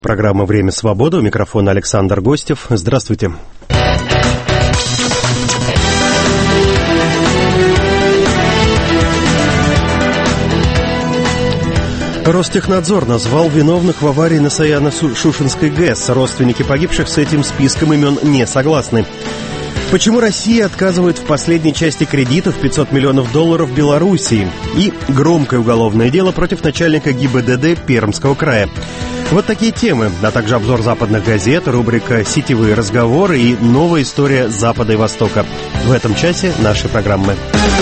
Программа «Время свободы». У микрофона Александр Гостев. Здравствуйте. Ростехнадзор назвал виновных в аварии на Саяно-Шушенской ГЭС. Родственники погибших с этим списком имен не согласны. Почему Россия отказывает в последней части кредитов $500 миллионов Белоруссии? И громкое уголовное дело против начальника ГИБДД Пермского края. Вот такие темы, а также обзор западных газет, рубрика «Сетевые разговоры» и новая история Запада и Востока. В этом часе нашей программы.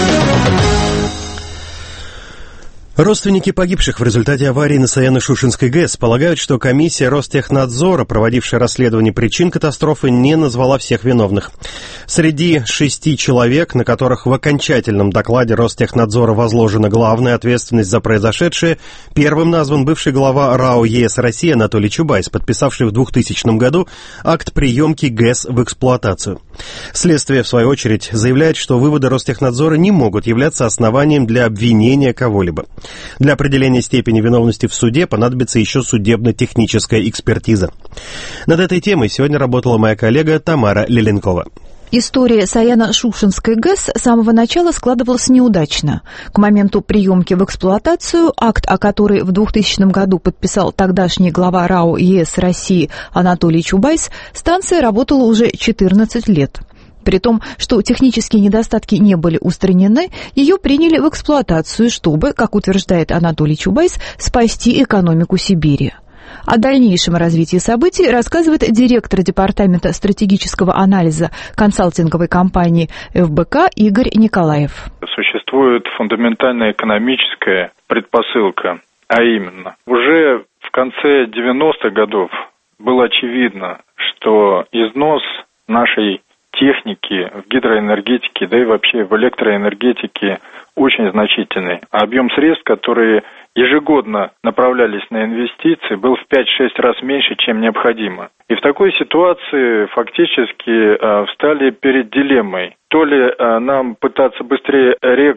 Родственники погибших в результате аварии на Саяно-Шушенской ГЭС полагают, что комиссия Ростехнадзора, проводившая расследование причин катастрофы, не назвала всех виновных. Среди 6 человек, на которых в окончательном докладе Ростехнадзора возложена главная ответственность за произошедшее, первым назван бывший глава РАО ЕС России Анатолий Чубайс, подписавший в 2000 году акт приемки ГЭС в эксплуатацию. Следствие, в свою очередь, заявляет, что выводы Ростехнадзора не могут являться основанием для обвинения кого-либо. Для определения степени виновности в суде понадобится еще судебно-техническая экспертиза. Над этой темой сегодня работала моя коллега Тамара Леленкова. История Саяно-Шушенской ГЭС с самого начала складывалась неудачно. К моменту приемки в эксплуатацию, акт о которой в 2000 году подписал тогдашний глава РАО ЕС России Анатолий Чубайс, станция работала уже 14 лет. При том, что технические недостатки не были устранены, ее приняли в эксплуатацию, чтобы, как утверждает Анатолий Чубайс, спасти экономику Сибири. О дальнейшем развитии событий рассказывает директор департамента стратегического анализа консалтинговой компании ФБК Игорь Николаев. Существует фундаментальная экономическая предпосылка, а именно, уже в конце 90-х годов было очевидно, что износ нашей техники в гидроэнергетике, да и вообще в электроэнергетике очень значительный. А объем средств, которые ежегодно направлялись на инвестиции, был в 5-6 раз меньше, чем необходимо. И в такой ситуации фактически встали перед дилеммой. То ли нам пытаться быстрее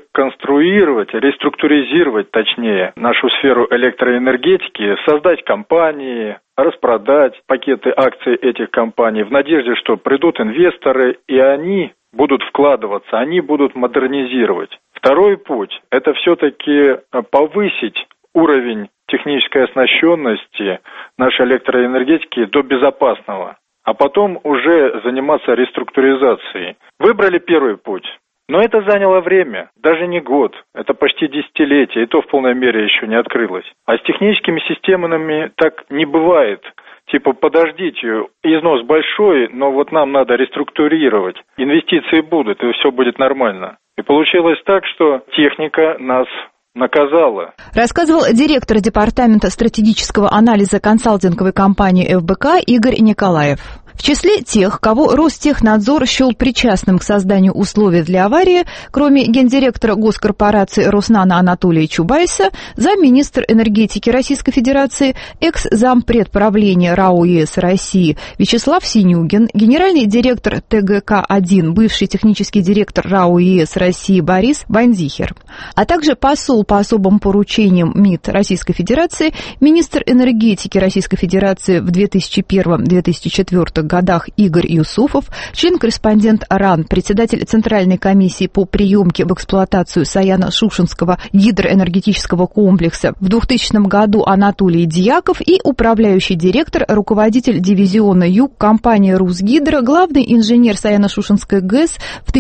реструктуризировать, точнее, нашу сферу электроэнергетики, создать компании, распродать пакеты акций этих компаний в надежде, что придут инвесторы, и они будут вкладываться, они будут модернизировать. Второй путь – это все-таки повысить уровень технической оснащенности нашей электроэнергетики до безопасного, а потом уже заниматься реструктуризацией. Выбрали первый путь. Но это заняло время, даже не год, это почти десятилетие, и то в полной мере еще не открылось. А с техническими системами так не бывает. Типа, подождите, износ большой, но вот нам надо реструктурировать. Инвестиции будут, и все будет нормально. И получилось так, что техника нас наказала. Рассказывал директор департамента стратегического анализа консалтинговой компании ФБК Игорь Николаев. В числе тех, кого Ростехнадзор счел причастным к созданию условий для аварии, кроме гендиректора госкорпорации «Роснано» Анатолия Чубайса, замминистра энергетики Российской Федерации, экс-зампред правления РАО ЕС России Вячеслав Синюгин, генеральный директор ТГК-1, бывший технический директор РАО ЕС России Борис Бандихер, а также посол по особым поручениям МИД Российской Федерации, министр энергетики Российской Федерации в 2001-2004 годах Игорь Юсупов, член-корреспондент РАН, председатель Центральной комиссии по приемке в эксплуатацию Саяно-Шушенского гидроэнергетического комплекса в 2000 году Анатолий Дьяков и управляющий директор, руководитель дивизиона Юг компании «Русгидро», главный инженер Саяно-Шушенской ГЭС в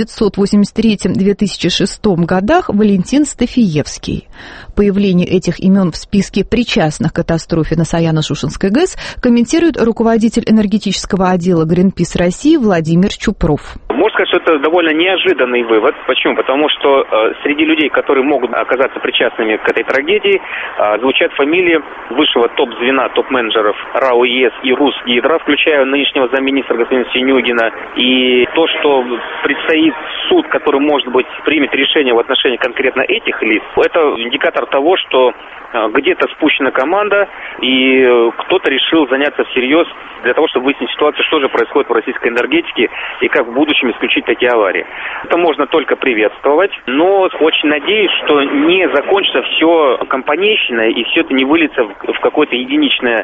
1983-2006 годах Валентин Стафиевский. Появление этих имен в списке причастных к катастрофе на Саяно-Шушенской ГЭС комментирует руководитель энергетического отдела Greenpeace России Владимир Чупров. Можно сказать, что это довольно неожиданный вывод. Почему? Потому что среди людей, которые могут оказаться причастными к этой трагедии, звучат фамилии высшего топ-звена, топ-менеджеров РАО ЕС и Русгидро, включая нынешнего замминистра господина Синюгина. И то, что предстоит суд, который, может быть, примет решение в отношении конкретно этих лиц, это индикатор того, что где-то спущена команда, и кто-то решил заняться всерьез для того, чтобы выяснить ситуацию, что же происходит в российской энергетике, и как в будущем можем исключить такие аварии. Это можно только приветствовать, но очень надеюсь, что не закончится все компанейщиной и все это не выльется в какое-то единичное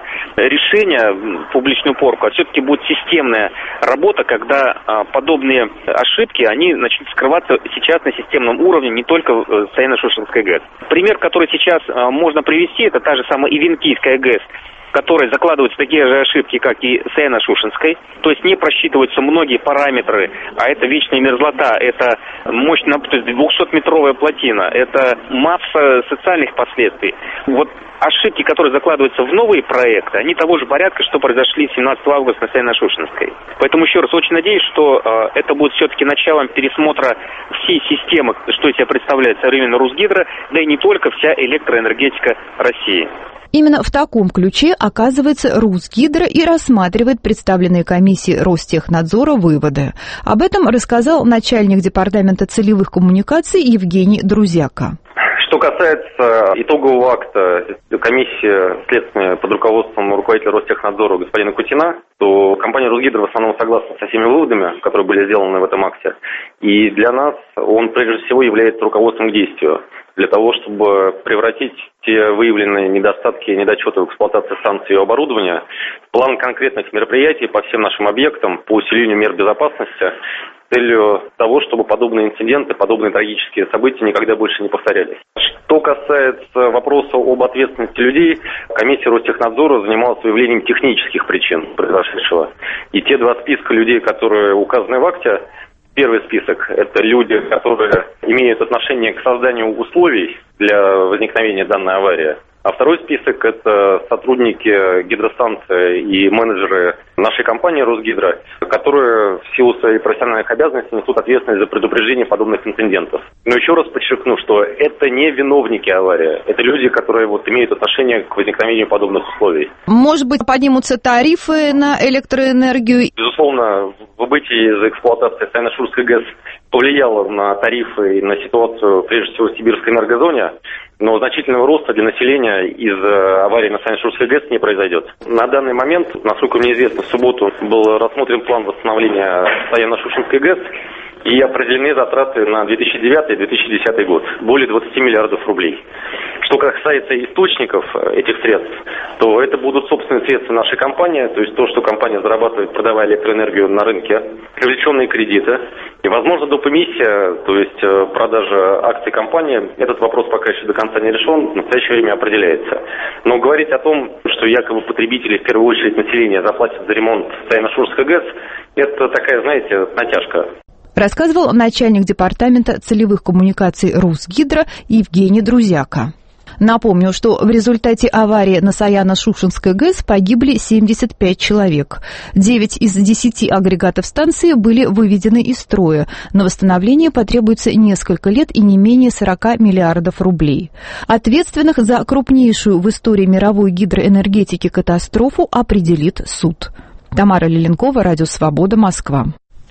решение, публичную порку, а все-таки будет системная работа, когда подобные ошибки, они начнут скрываться сейчас на системном уровне, не только в Саяно-Шушенской ГЭС. Пример, который сейчас можно привести, это та же самая Ивенкийская ГЭС, в которой закладываются такие же ошибки, как и Саяно-Шушенской, то есть не просчитываются многие параметры, а это вечная мерзлота, это мощная, то есть 200-метровая плотина, это масса социальных последствий. Вот ошибки, которые закладываются в новые проекты, они того же порядка, что произошли 17 августа на Саяно-Шушенской. Поэтому еще раз очень надеюсь, что это будет все-таки началом пересмотра всей системы, что из себя представляет современный Русгидро, да и не только вся электроэнергетика России. Именно в таком ключе, оказывается, Русгидро и рассматривает представленные комиссией Ростехнадзора выводы. Об этом рассказал начальник департамента целевых коммуникаций Евгений Друзяка. Что касается итогового акта комиссии следственной под руководством руководителя Ростехнадзора господина Кутина, то компания Русгидро в основном согласна со всеми выводами, которые были сделаны в этом акте. И для нас он прежде всего является руководством к действию, для того, чтобы превратить те выявленные недостатки и недочеты в эксплуатации станции и оборудования в план конкретных мероприятий по всем нашим объектам по усилению мер безопасности с целью того, чтобы подобные инциденты, подобные трагические события никогда больше не повторялись. Что касается вопроса об ответственности людей, комиссия Ростехнадзора занималась выявлением технических причин произошедшего. И те два списка людей, которые указаны в акте, первый список – это люди, которые имеют отношение к созданию условий для возникновения данной аварии. А второй список – это сотрудники гидростанции и менеджеры нашей компании «Русгидро», которые в силу своей профессиональных обязанностей несут ответственность за предупреждение подобных инцидентов. Но еще раз подчеркну, что это не виновники аварии, это люди, которые имеют отношение к возникновению подобных условий. Может быть, поднимутся тарифы на электроэнергию? Безусловно, выбытие из эксплуатации Саяно-Шушенской ГЭС повлияло на тарифы и на ситуацию, прежде всего, в Сибирской энергозоне, но значительного роста для населения из-за аварии на Саяно-Шушенской ГЭС не произойдет. На данный момент, насколько мне известно, в субботу был рассмотрен план восстановления Саяно-Шушенской ГЭС, и определены затраты на 2009-2010 год, более 20 миллиардов рублей. Что касается источников этих средств, то это будут собственные средства нашей компании, то есть то, что компания зарабатывает, продавая электроэнергию на рынке, привлеченные кредиты, и, возможно, доп. Эмиссия, то есть продажа акций компании, этот вопрос пока еще до конца не решен, в настоящее время определяется. Но говорить о том, что якобы потребители, в первую очередь население, заплатят за ремонт Саяно-Шушенской ГЭС, это такая, знаете, натяжка. Рассказывал начальник департамента целевых коммуникаций Русгидро Евгений Друзяка. Напомню, что в результате аварии на Саяно-Шушенской ГЭС погибли 75 человек. 9 из 10 агрегатов станции были выведены из строя. На восстановление потребуется несколько лет и не менее 40 миллиардов рублей. Ответственных за крупнейшую в истории мировой гидроэнергетики катастрофу определит суд. Тамара Лиленкова, Радио Свобода, Москва.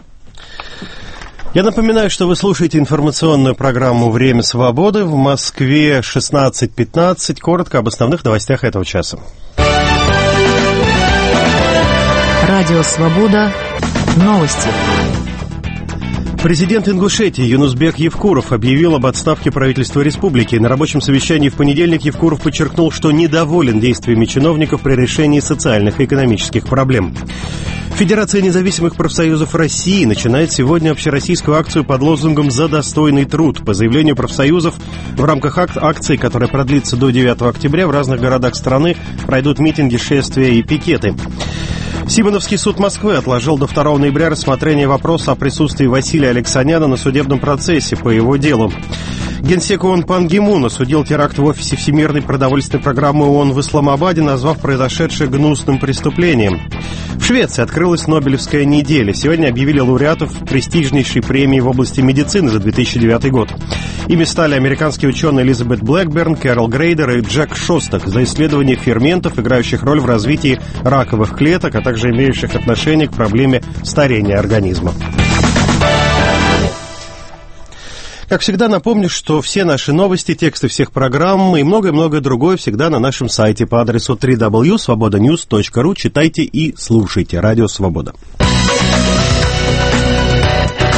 Я напоминаю, что вы слушаете информационную программу «Время свободы». В Москве 16:15. Коротко об основных новостях этого часа. Радио Свобода. Новости. Президент Ингушетии Юнусбек Евкуров объявил об отставке правительства республики. На рабочем совещании в понедельник Евкуров подчеркнул, что недоволен действиями чиновников при решении социальных и экономических проблем. Федерация независимых профсоюзов России начинает сегодня общероссийскую акцию под лозунгом «За достойный труд». По заявлению профсоюзов, в рамках акции, которая продлится до 9 октября, в разных городах страны пройдут митинги, шествия и пикеты. Симоновский суд Москвы отложил до 2 ноября рассмотрение вопроса о присутствии Василия Алексаняна на судебном процессе по его делу. Генсек ООН Пан Ги Мун осудил теракт в офисе Всемирной продовольственной программы ООН в Исламабаде, назвав произошедшее гнусным преступлением. В Швеции открылась Нобелевская неделя. Сегодня объявили лауреатов престижнейшей премии в области медицины за 2009 год. Ими стали американские ученые Элизабет Блэкберн, Кэрол Грейдер и Джек Шостак за исследование ферментов, играющих роль в развитии раковых клеток, а также имеющих отношение к проблеме старения организма. Как всегда, напомню, что все наши новости, тексты всех программ и многое-многое другое всегда на нашем сайте по адресу www.svobodanews.ru. Читайте и слушайте. Радио Свобода.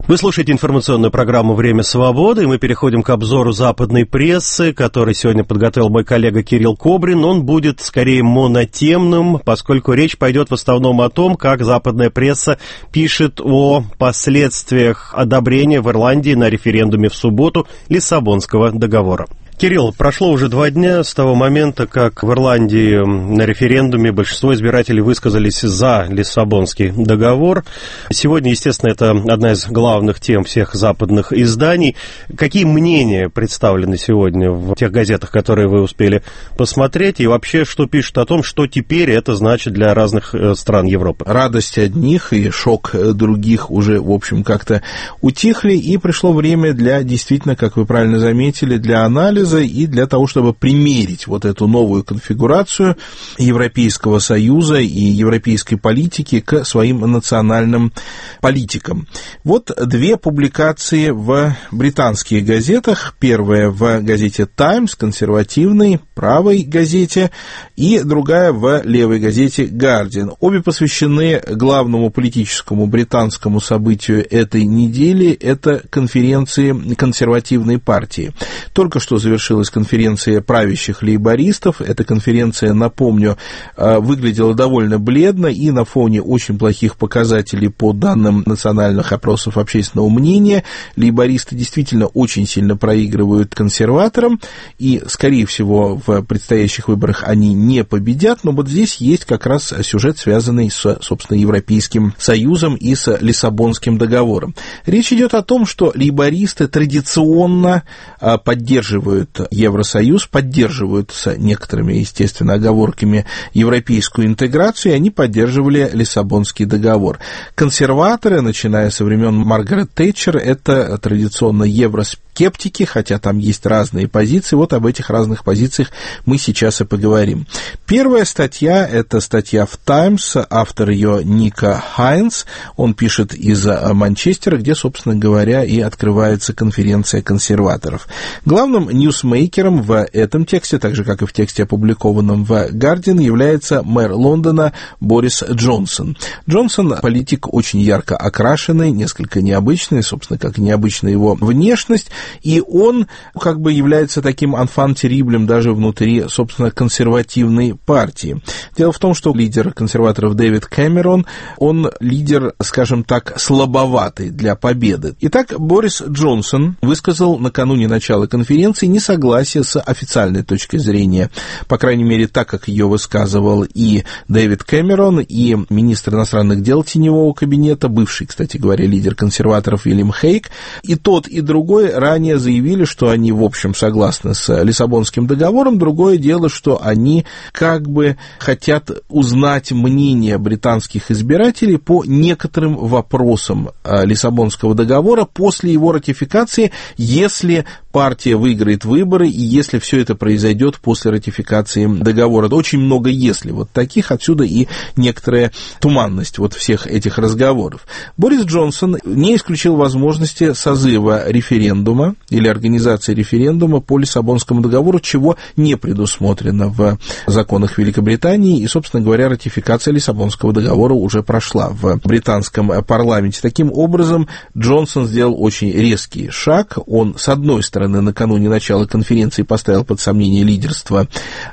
Вы слушаете информационную программу «Время свободы», и мы переходим к обзору западной прессы, который сегодня подготовил мой коллега Кирилл Кобрин. Он будет скорее монотемным, поскольку речь пойдет в основном о том, как западная пресса пишет о последствиях одобрения в Ирландии на референдуме в субботу Лиссабонского договора. Кирилл, прошло уже 2 дня с того момента, как в Ирландии на референдуме большинство избирателей высказались за Лиссабонский договор. Сегодня, естественно, это одна из главных тем всех западных изданий. Какие мнения представлены сегодня в тех газетах, которые вы успели посмотреть, и вообще, что пишут о том, что теперь это значит для разных стран Европы? Радость одних и шок других уже, в общем, как-то утихли, и пришло время для, действительно, как вы правильно заметили, для анализа и для того, чтобы примерить вот эту новую конфигурацию Европейского Союза и европейской политики к своим национальным политикам. Вот 2 публикации в британских газетах. Первая в газете «Таймс», консервативной, правой газете, и другая в левой газете «Гардиан». Обе посвящены главному политическому британскому событию этой недели. Это конференции консервативной партии. Только что завершилась конференция правящих лейбористов. Эта конференция, напомню, выглядела довольно бледно и на фоне очень плохих показателей по данным национальных опросов общественного мнения. Лейбористы действительно очень сильно проигрывают консерваторам, и, скорее всего, в предстоящих выборах они не победят, но вот здесь есть как раз сюжет, связанный с, собственно, Европейским Союзом и с Лиссабонским договором. Речь идет о том, что лейбористы традиционно поддерживают Евросоюз, поддерживают с некоторыми, естественно, оговорками европейскую интеграцию, и они поддерживали Лиссабонский договор. Консерваторы, начиная со времен Маргарет Тэтчер, это традиционно евроскептики, хотя там есть разные позиции. Вот об этих разных позициях мы сейчас и поговорим. Первая статья, это статья в «Таймс», автор ее Ника Хайнс, он пишет из Манчестера, где, собственно говоря, и открывается конференция консерваторов. Главным ньюсмейкером в этом тексте, так же, как и в тексте, опубликованном в «Гардиан», является мэр Лондона Борис Джонсон. Джонсон – политик очень ярко окрашенный, несколько необычный, собственно, как необычна его внешность, и он как бы является таким enfant terrible даже внутри, собственно, консервативной партии. Дело в том, что лидер консерваторов Дэвид Кэмерон, он лидер, скажем так, слабоватый для победы. Итак, Борис Джонсон высказал накануне начала конференции несогласие с официальной точки зрения, по крайней мере, так, как ее высказывал и Дэвид Кэмерон, и министр иностранных дел теневого кабинета, бывший, кстати говоря, лидер консерваторов Уильям Хейк. И тот, и другой ранее заявили, что они, в общем, согласны с Лиссабонским договором. Другое дело, что они как бы хотят узнать мнение британских избирателей по некоторым вопросам Лиссабонского договора после его ратификации, если партия выиграет выборы и если все это произойдет после ратификации договора. Очень много «если» вот таких, отсюда и некоторая туманность вот всех этих разговоров. Борис Джонсон не исключил возможности созыва референдума или организации референдума по Лиссабонскому договору, чего не предусмотрено в законах Великобритании, и, собственно говоря, ратификация Лиссабонского договора уже прошла в британском парламенте. Таким образом, Джонсон сделал очень резкий шаг. Он, с одной стороны, накануне начала конференции поставил под сомнение лидерство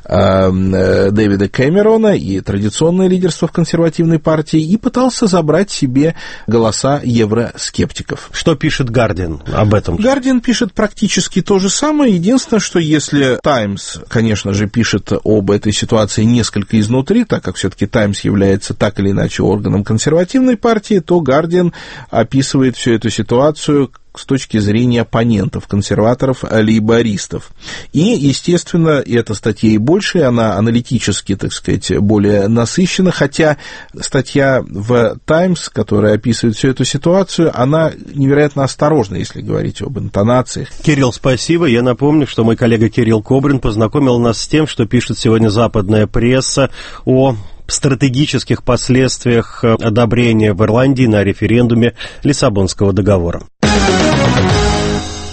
Дэвида Кэмерона и традиционное лидерство в консервативной партии и пытался забрать себе голоса евроскептиков. Что пишет «Гардиан» об этом? «Гардиан» пишет практически то же самое. Единственное, что если «Таймс», конечно же, пишет об этой ситуации несколько изнутри, так как все-таки «Таймс» является так или иначе органом консервативной партии, то «Гардиан» описывает всю эту ситуацию с точки зрения оппонентов, консерваторов, лейбористов. И, естественно, эта статья и больше, она аналитически, так сказать, более насыщена, хотя статья в «Таймс», которая описывает всю эту ситуацию, она невероятно осторожна, если говорить об интонациях. Кирилл, спасибо. Я напомню, что мой коллега Кирилл Кобрин познакомил нас с тем, что пишет сегодня западная пресса о стратегических последствиях одобрения в Ирландии на референдуме Лиссабонского договора.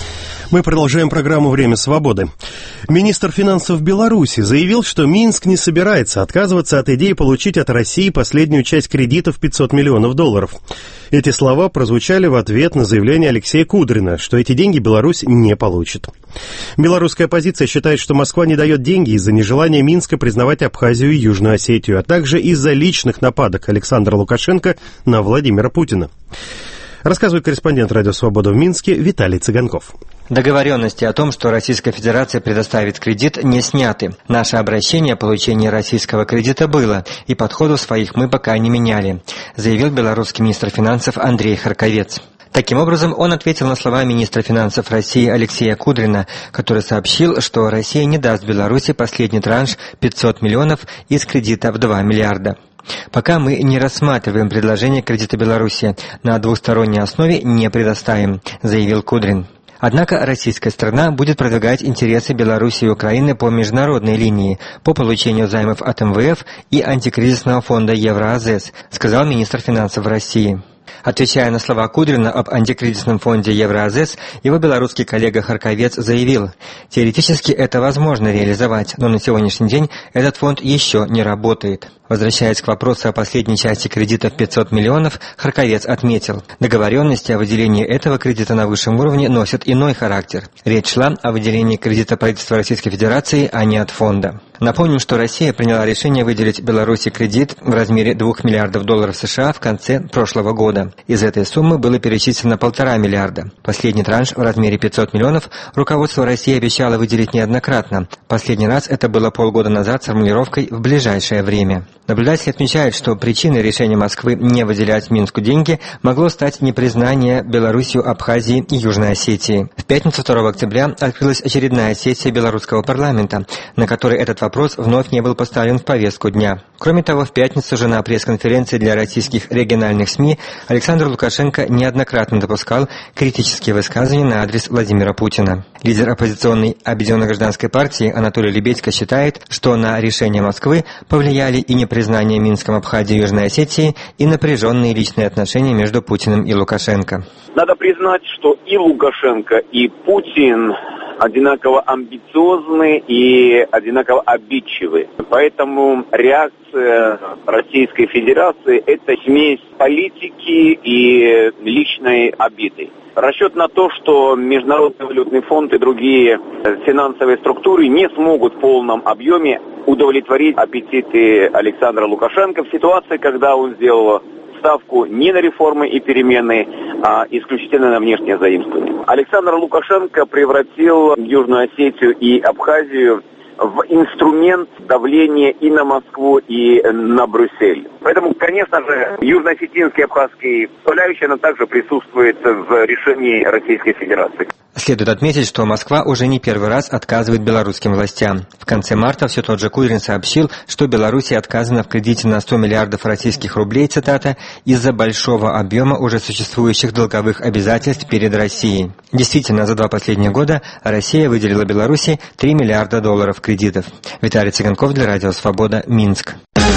Мы продолжаем программу «Время свободы». Министр финансов Беларуси заявил, что Минск не собирается отказываться от идеи получить от России последнюю часть кредита в $500 миллионов. Эти слова прозвучали в ответ на заявление Алексея Кудрина, что эти деньги Беларусь не получит. Белорусская оппозиция считает, что Москва не дает деньги из-за нежелания Минска признавать Абхазию и Южную Осетию, а также из-за личных нападок Александра Лукашенко на Владимира Путина. Рассказывает корреспондент «Радио Свобода» в Минске Виталий Цыганков. Договоренности о том, что Российская Федерация предоставит кредит, не сняты. Наше обращение о получении российского кредита было, и подходов своих мы пока не меняли, заявил белорусский министр финансов Андрей Харковец. Таким образом, он ответил на слова министра финансов России Алексея Кудрина, который сообщил, что Россия не даст Беларуси последний транш 500 миллионов из кредита в 2 миллиарда. Пока мы не рассматриваем предложение кредита Беларуси, на двусторонней основе не предоставим, заявил Кудрин. Однако российская сторона будет продвигать интересы Беларуси и Украины по международной линии, по получению займов от МВФ и антикризисного фонда Евразес, сказал министр финансов России. Отвечая на слова Кудрина об антикризисном фонде Евразес, его белорусский коллега Харковец заявил: теоретически это возможно реализовать, но на сегодняшний день этот фонд еще не работает. Возвращаясь к вопросу о последней части кредита в 500 миллионов, Харковец отметил, договоренности о выделении этого кредита на высшем уровне носят иной характер. Речь шла о выделении кредита правительства Российской Федерации, а не от фонда. Напомним, что Россия приняла решение выделить Беларуси кредит в размере $2 миллиардов США в конце прошлого года. Из этой суммы было перечислено $1,5 миллиарда. Последний транш в размере 500 миллионов руководство России обещало выделить неоднократно. Последний раз это было полгода назад с формулировкой «в ближайшее время». Наблюдатели отмечают, что причиной решения Москвы не выделять Минску деньги могло стать непризнание Белоруссию Абхазии и Южной Осетии. В пятницу 2 октября открылась очередная сессия белорусского парламента, на которой этот вопрос вновь не был поставлен в повестку дня. Кроме того, в пятницу же на пресс-конференции для российских региональных СМИ Александр Лукашенко неоднократно допускал критические высказывания на адрес Владимира Путина. Лидер оппозиционной Объединенной гражданской партии Анатолий Лебедько считает, что на решение Москвы повлияли и непризнание Минском Абхазии и Южной Осетии, и напряженные личные отношения между Путиным и Лукашенко. Надо признать, что и Лукашенко, и Путин одинаково амбициозны и одинаково обидчивы. Поэтому реакция Российской Федерации – это смесь политики и личной обиды. Расчет на то, что Международный валютный фонд и другие финансовые структуры не смогут в полном объеме удовлетворить аппетиты Александра Лукашенко в ситуации, когда он сделал ставку не на реформы и перемены, а исключительно на внешнее заимствование. Александр Лукашенко превратил Южную Осетию и Абхазию в инструмент давления и на Москву, и на Брюссель. Поэтому, конечно же, южно-осетинский и абхазский составляющая, она также присутствует в решении Российской Федерации. Следует отметить, что Москва уже не первый раз отказывает белорусским властям. В конце марта все тот же Кудрин сообщил, что Беларуси отказано в кредите на 100 миллиардов российских рублей, цитата, из-за большого объема уже существующих долговых обязательств перед Россией. Действительно, за 2 последних года Россия выделила Беларуси $3 миллиарда кредитов. Виталий Цыганков для Радио Свобода, Минск.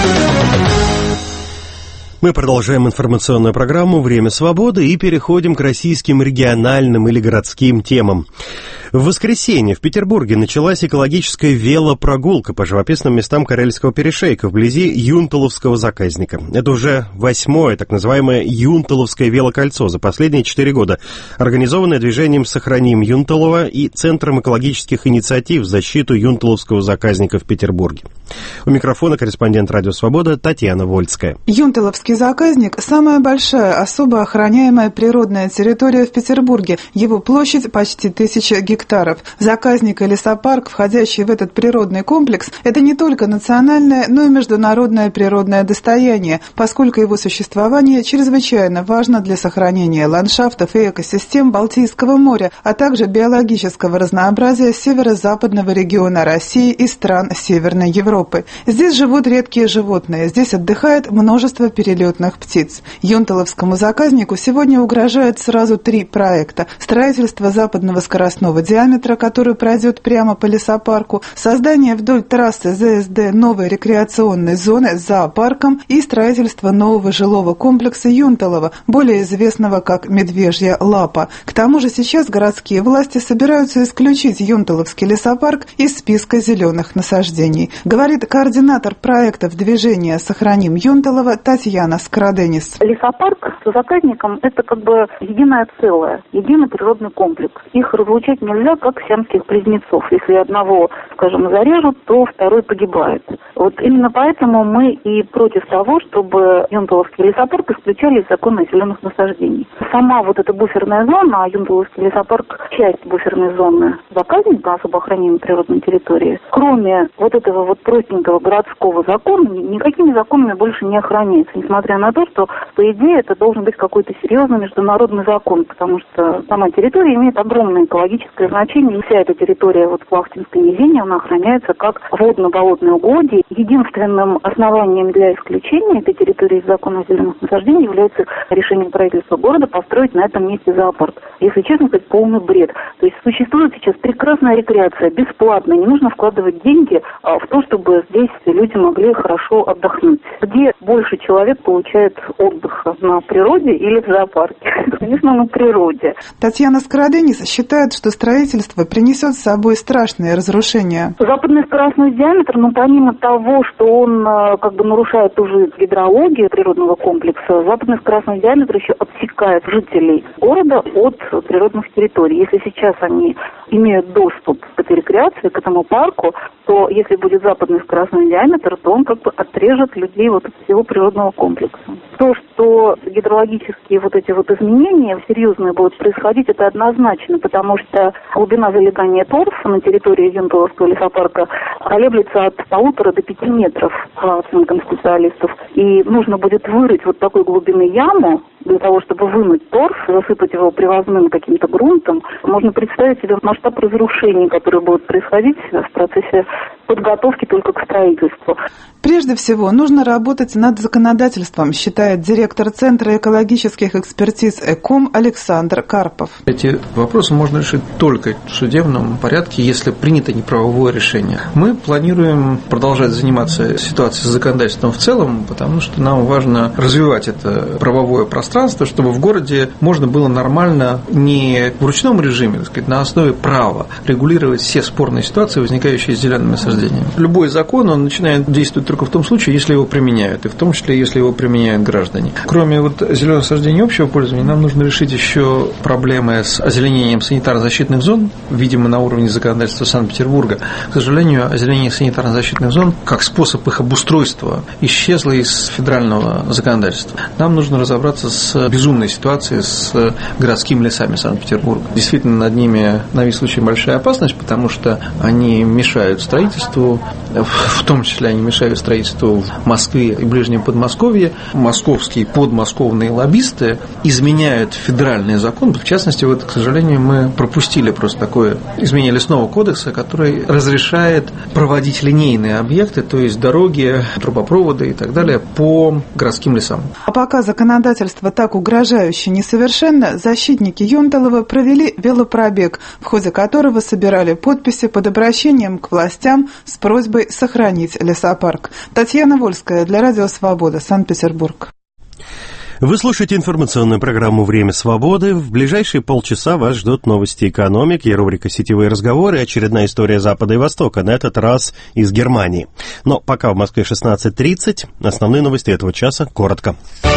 Мы продолжаем информационную программу «Время свободы» и переходим к российским региональным или городским темам. В воскресенье в Петербурге началась экологическая велопрогулка по живописным местам Карельского перешейка вблизи Юнталовского заказника. Это уже 8-е так называемое Юнталовское велокольцо за последние 4 года, организованное движением «Сохраним Юнталово» и Центром экологических инициатив в защиту Юнталовского заказника в Петербурге. У микрофона корреспондент «Радио Свобода» Татьяна Вольская. Юнталовский заказник – самая большая особо охраняемая природная территория в Петербурге. Его площадь почти 1000 гектаров. Заказник и лесопарк, входящий в этот природный комплекс, это не только национальное, но и международное природное достояние, поскольку его существование чрезвычайно важно для сохранения ландшафтов и экосистем Балтийского моря, а также биологического разнообразия северо-западного региона России и стран Северной Европы. Здесь живут редкие животные, здесь отдыхает множество перелетных птиц. Юнталовскому заказнику сегодня угрожает сразу 3 проекта: строительство западного скоростного диаметра, который пройдет прямо по лесопарку, создание вдоль трассы ЗСД новой рекреационной зоны с зоопарком и строительство нового жилого комплекса Юнталово, более известного как Медвежья Лапа. К тому же сейчас городские власти собираются исключить Юнталовский лесопарк из списка зеленых насаждений, говорит координатор проектов движения «Сохраним Юнталово» Татьяна Скраденис. Лесопарк с заказником – это как бы единое целое, единый природный комплекс. Их разлучать нельзя, как сиамских близнецов. Если одного, скажем, зарежут, то второй погибает. Вот именно поэтому мы и против того, чтобы Юнталовский лесопарк исключали из закона о зеленых насаждений. Сама вот эта буферная зона, а Юнталовский лесопарк – часть буферной зоны заказника особо охраняемой природной территории, кроме вот этого вот простенького городского закона, никакими законами больше не охраняется, несмотря на то, что, по идее, это должен быть какой-то серьезный международный закон, потому что сама территория имеет огромное экологическое значение, и вся эта территория вот в Плахтинской низине, она охраняется как водно-болотные угодья. Единственным основанием для исключения этой территории из закона о зеленых насаждениях является решение правительства города построить на этом месте зоопарк. Если честно, это полный бред. То есть существует сейчас прекрасная рекреация, бесплатная, не нужно вкладывать деньги в то, чтобы здесь люди могли хорошо отдохнуть. Где больше человек получает отдыха, на природе или в зоопарке? Конечно, на природе. Татьяна Скраденис считает, что строительство принесет с собой страшные разрушения. Западный скоростной диаметр, помимо того, что он как бы нарушает уже гидрологию природного комплекса, западный скоростной диаметр еще отсекает жителей города от природных территорий. Если сейчас они имеют доступ к этой рекреации, к этому парку, то если будет западный скоростной диаметр, то он как бы отрежет людей вот от всего природного комплекса. То, что гидрологические вот эти вот изменения серьезные будут происходить, это однозначно, потому что глубина залегания торфа на территории Юнталовского лесопарка колеблется от 1,5 до 5 метров по оценкам специалистов. И нужно будет вырыть вот такой глубины яму для того, чтобы вымыть торф, засыпать его привозным каким-то грунтом. Можно представить себе масштаб разрушений, которые будут происходить в процессе подготовки только к строительству. Прежде всего, нужно работать над законодательством, считает директор Центра экологических экспертиз ЭКОМ Александр Карпов. Эти вопросы можно решить только в судебном порядке, если принято неправовое решение. Мы планируем продолжать заниматься ситуацией с законодательством в целом, потому что нам важно развивать это правовое пространство, чтобы в городе можно было нормально, не в ручном режиме, так сказать, на основе права регулировать все спорные ситуации, возникающие с зелеными насаждениями. Любой закон, он начинает действовать только в том случае, если его применяют, и в том числе, если его применяют граждане. Кроме вот зеленых насаждений общего пользования, нам нужно решить еще проблемы с озеленением санитарно-защитных зон, видимо, на уровне законодательства Санкт-Петербурга. К сожалению, озеленение санитарно-защитных зон, как способ их обустройства, исчезло из федерального законодательства. Нам нужно разобраться с безумной ситуацией с городскими лесами Санкт-Петербурга. Действительно, над ними нависла очень большая опасность, потому что они мешают строительству, в том числе они мешают строительству в Москве и Ближнем Подмосковье. Московские подмосковные лоббисты изменяют федеральный закон. В частности, вот, к сожалению, мы пропустили просто такое изменение лесного кодекса, который разрешает проводить линейные объекты, то есть дороги, трубопроводы и так далее по городским лесам. А пока законодательство так угрожающе несовершенно, защитники Юнталова провели велопробег, в ходе которого собирали подписи под обращением к властям с просьбой сохранить лесопарк. Татьяна Вольская для Радио Свобода, Санкт-Петербург. Вы слушаете информационную программу «Время свободы». В ближайшие полчаса вас ждут новости экономики и рубрика «Сетевые разговоры», очередная история Запада и Востока, на этот раз из Германии. Но пока в Москве 16:30, основные новости этого часа коротко.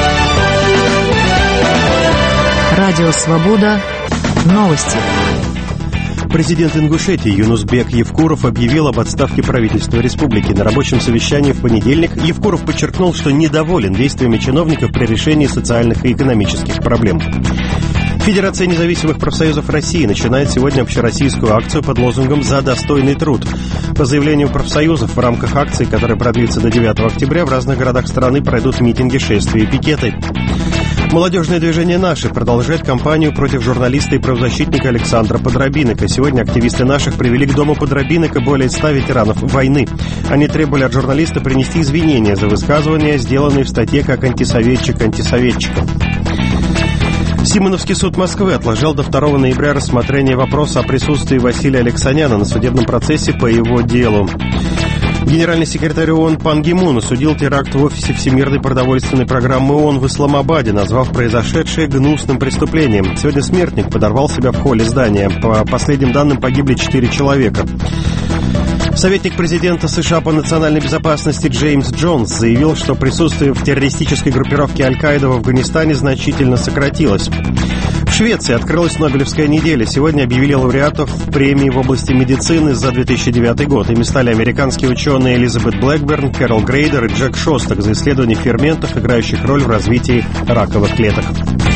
Радио «Свобода». Новости. Президент Ингушетии Юнусбек Евкуров объявил об отставке правительства республики. На рабочем совещании в понедельник Евкуров подчеркнул, что недоволен действиями чиновников при решении социальных и экономических проблем. Федерация независимых профсоюзов России начинает сегодня общероссийскую акцию под лозунгом «За достойный труд». По заявлению профсоюзов, в рамках акции, которая продлится до 9 октября, в разных городах страны пройдут митинги, шествия и пикеты. Молодежное движение «Наши» продолжает кампанию против журналиста и правозащитника Александра Подробинека. Сегодня активисты «Наших» привели к дому Подробинека более 100 ветеранов войны. Они требовали от журналиста принести извинения за высказывания, сделанные в статье как антисоветчик антисоветчиком. Симоновский суд Москвы отложил до 2 ноября рассмотрение вопроса о присутствии Василия Алексаняна на судебном процессе по его делу. Генеральный секретарь ООН Пан Ги Мун осудил теракт в офисе Всемирной продовольственной программы ООН в Исламабаде, назвав произошедшее гнусным преступлением. Сегодня смертник подорвал себя в холле здания. По последним данным, погибли 4 человека. Советник президента США по национальной безопасности Джеймс Джонс заявил, что присутствие в террористической группировке Аль-Каида в Афганистане значительно сократилось. В Швеции открылась Нобелевская неделя. Сегодня объявили лауреатов премии в области медицины за 2009 год. Ими стали американские ученые Элизабет Блэкберн, Кэрол Грейдер и Джек Шостак за исследование ферментов, играющих роль в развитии раковых клеток.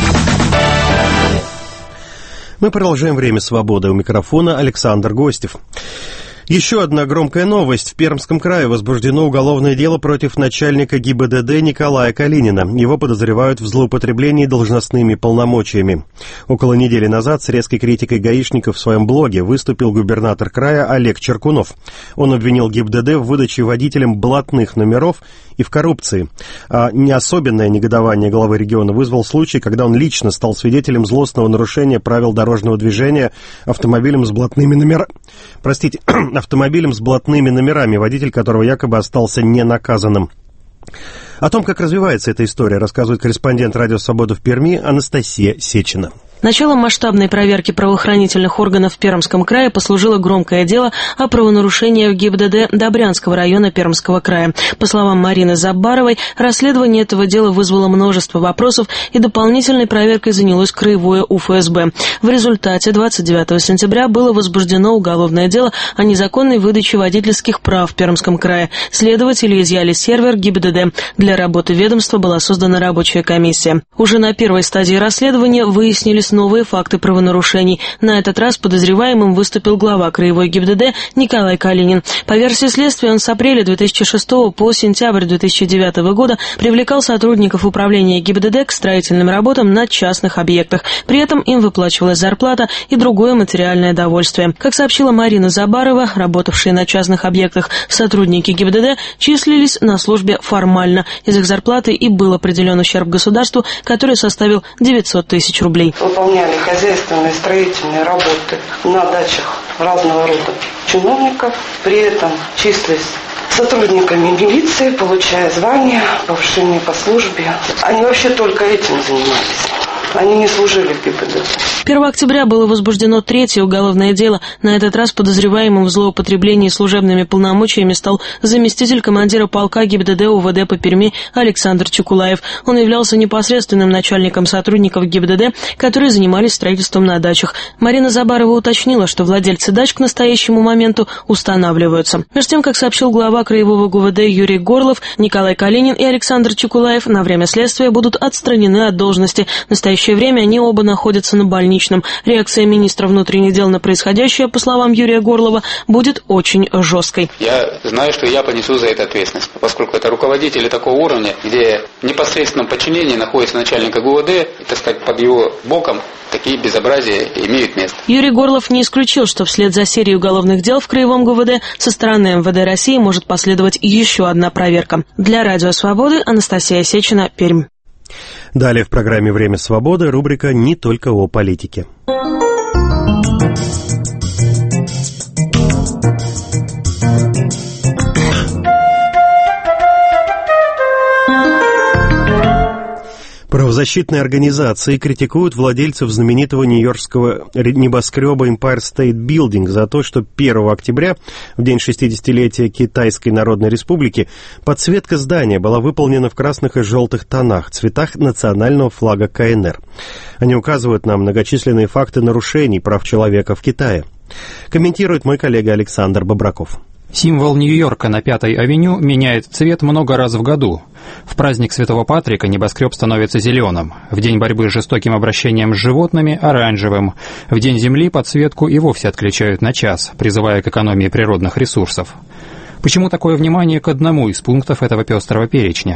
Мы продолжаем «Время свободы». У микрофона Александр Гостев. Еще одна громкая новость. В Пермском крае возбуждено уголовное дело против начальника ГИБДД Николая Калинина. Его подозревают в злоупотреблении должностными полномочиями. Около недели назад с резкой критикой гаишников в своем блоге выступил губернатор края Олег Черкунов. Он обвинил ГИБДД в выдаче водителям блатных номеров и в коррупции. А не особенное негодование главы региона вызвал случай, когда он лично стал свидетелем злостного нарушения правил дорожного движения автомобилем с блатными номерами, водитель которого якобы остался ненаказанным. О том, как развивается эта история, рассказывает корреспондент «Радио Свобода» в Перми Анастасия Сечина. Началом масштабной проверки правоохранительных органов в Пермском крае послужило громкое дело о правонарушении в ГИБДД Добрянского района Пермского края. По словам Марины Забаровой, расследование этого дела вызвало множество вопросов, и дополнительной проверкой занялось краевое УФСБ. В результате 29 сентября было возбуждено уголовное дело о незаконной выдаче водительских прав в Пермском крае. Следователи изъяли сервер ГИБДД. Для работы ведомства была создана рабочая комиссия. Уже на первой стадии расследования выяснились новые факты правонарушений. На этот раз подозреваемым выступил глава краевой ГИБДД Николай Калинин. По версии следствия, он с апреля 2006 по сентябрь 2009 года привлекал сотрудников управления ГИБДД к строительным работам на частных объектах. При этом им выплачивалась зарплата и другое материальное довольствие. Как сообщила Марина Забарова, работавшие на частных объектах сотрудники ГИБДД числились на службе формально. Из их зарплаты и был определен ущерб государству, который составил 900 тысяч рублей. Выполняли хозяйственные строительные работы на дачах разного рода чиновников, при этом числились сотрудниками милиции, получая звания, повышение по службе. Они вообще только этим занимались. Они не служили в ГИБДД. 1 октября было возбуждено третье уголовное дело. На этот раз подозреваемым в злоупотреблении служебными полномочиями стал заместитель командира полка ГИБДД УВД по Перми Александр Чекулаев. Он являлся непосредственным начальником сотрудников ГИБДД, которые занимались строительством на дачах. Марина Забарова уточнила, что владельцы дач к настоящему моменту устанавливаются. Между тем, как сообщил глава краевого ГУВД Юрий Горлов, Николай Калинин и Александр Чекулаев на время следствия будут отстранены от должности. В настоящее время они оба находятся на больничном. Реакция министра внутренних дел на происходящее, по словам Юрия Горлова, будет очень жесткой. Я знаю, что я понесу за это ответственность, поскольку это руководители такого уровня, где в непосредственном подчинении находится начальник ГУВД, и, так сказать, под его боком такие безобразия имеют место. Юрий Горлов не исключил, что вслед за серией уголовных дел в краевом ГУВД со стороны МВД России может последовать еще одна проверка. Для Радио Свободы Анастасия Сечина, Пермь. Далее в программе «Время свободы» рубрика «Не только о политике». Правозащитные организации критикуют владельцев знаменитого нью-йоркского небоскреба Empire State Building за то, что 1 октября, в день 60-летия Китайской Народной Республики, подсветка здания была выполнена в красных и желтых тонах, цветах национального флага КНР. Они указывают на многочисленные факты нарушений прав человека в Китае. Комментирует мой коллега Александр Бобраков. Символ Нью-Йорка на 5-й авеню меняет цвет много раз в году. В праздник Святого Патрика небоскреб становится зеленым, в день борьбы с жестоким обращением с животными – оранжевым, в день Земли подсветку и вовсе отключают на час, призывая к экономии природных ресурсов. Почему такое внимание к одному из пунктов этого пестрого перечня?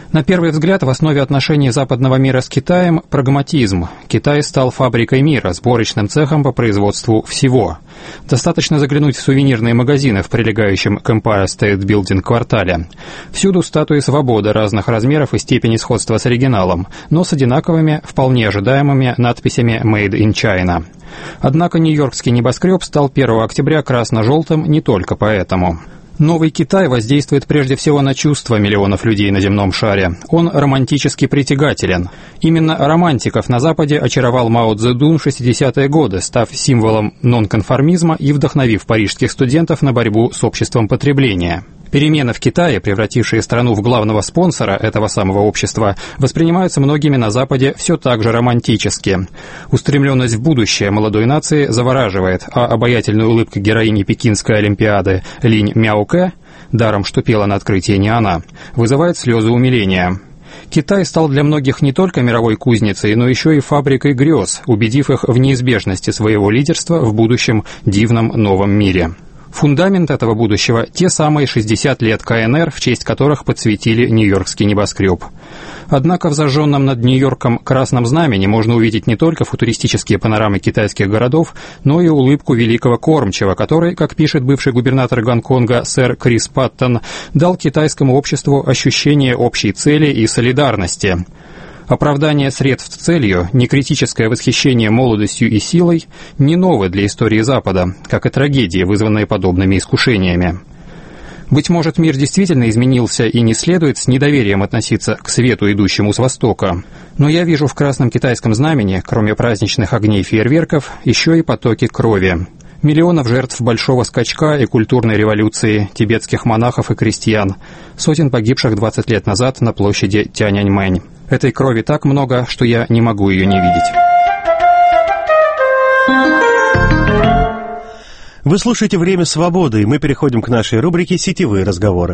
На первый взгляд, в основе отношений западного мира с Китаем – прагматизм. Китай стал фабрикой мира, сборочным цехом по производству всего. Достаточно заглянуть в сувенирные магазины в прилегающем к Empire State Building квартале. Всюду статуи свободы разных размеров и степени сходства с оригиналом, но с одинаковыми, вполне ожидаемыми надписями «Made in China». Однако нью-йоркский небоскреб стал 1 октября красно-желтым не только поэтому. Новый Китай воздействует прежде всего на чувства миллионов людей на земном шаре. Он романтически притягателен. Именно романтиков на Западе очаровал Мао Цзэдун в 60-е годы, став символом нонконформизма и вдохновив парижских студентов на борьбу с обществом потребления. Перемены в Китае, превратившие страну в главного спонсора этого самого общества, воспринимаются многими на Западе все так же романтически. Устремленность в будущее молодой нации завораживает, а обаятельная улыбка героини Пекинской Олимпиады Линь Мяоке, даром что пела на открытии не она, вызывает слезы умиления. Китай стал для многих не только мировой кузницей, но еще и фабрикой грез, убедив их в неизбежности своего лидерства в будущем дивном новом мире. Фундамент этого будущего – те самые 60 лет КНР, в честь которых подсветили нью-йоркский небоскреб. Однако в зажженном над Нью-Йорком красном знамени можно увидеть не только футуристические панорамы китайских городов, но и улыбку великого кормчего, который, как пишет бывший губернатор Гонконга сэр Крис Паттон, дал китайскому обществу ощущение общей цели и солидарности. Оправдание средств целью, некритическое восхищение молодостью и силой не ново для истории Запада, как и трагедии, вызванные подобными искушениями. Быть может, мир действительно изменился и не следует с недоверием относиться к свету, идущему с востока. Но я вижу в красном китайском знамени, кроме праздничных огней и фейерверков, еще и потоки крови. Миллионов жертв большого скачка и культурной революции, тибетских монахов и крестьян, сотен погибших 20 лет назад на площади Тяньаньмэнь. Этой крови так много, что я не могу ее не видеть. Вы слушаете «Время свободы», и мы переходим к нашей рубрике «Сетевые разговоры».